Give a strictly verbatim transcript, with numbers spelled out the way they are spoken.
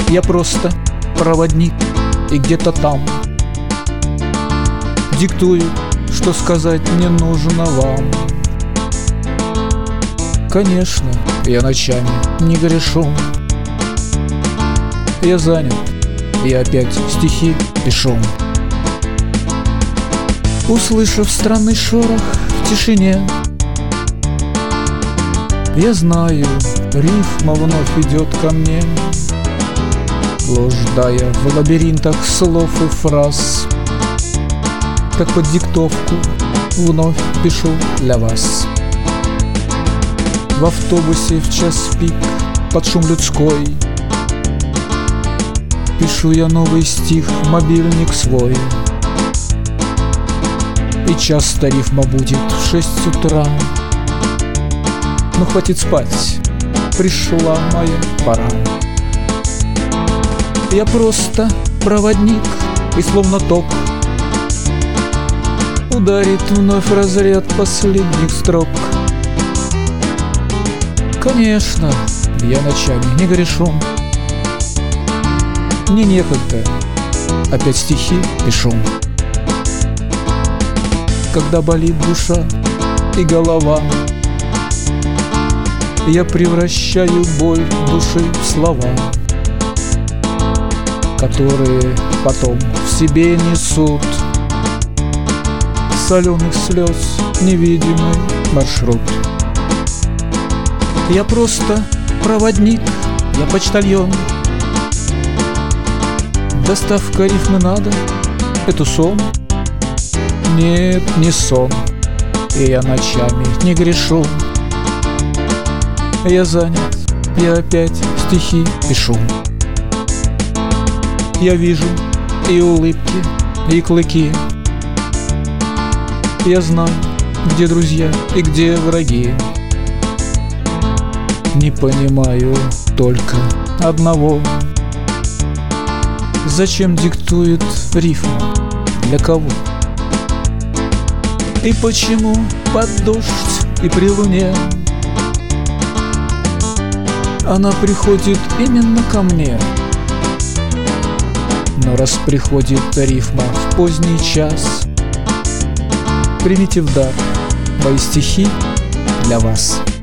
Я просто проводник, и где-то там диктую, что сказать не нужно вам. Конечно, я ночами не грешу. Я занят, я опять стихи пишу. Услышав странный шорох в тишине, я знаю, рифма вновь идет ко мне, блуждая в лабиринтах слов и фраз. Как под диктовку вновь пишу для вас. В автобусе в час пик под шум людской пишу я новый стих в мобильник свой. И часто рифма будет в шесть утра. Но хватит спать, пришла моя пора. Я просто проводник, и словно ток ударит вновь разряд последних строк. Конечно, я ночами не грешу. Мне некогда, опять стихи пишу. Когда болит душа и голова, я превращаю боль души в слова, которые потом в себе несут соленых слез невидимый маршрут. Я просто проводник, я почтальон. Доставка рифмы надо, это сон? Нет, не сон, и я ночами не грешу. Я занят, я опять стихи пишу. Я вижу и улыбки, и клыки. Я знаю, где друзья и где враги. Не понимаю только одного: зачем диктует рифма, для кого? И почему под дождь и при луне она приходит именно ко мне? Но раз приходит рифма в поздний час, примите в дар мои стихи для вас.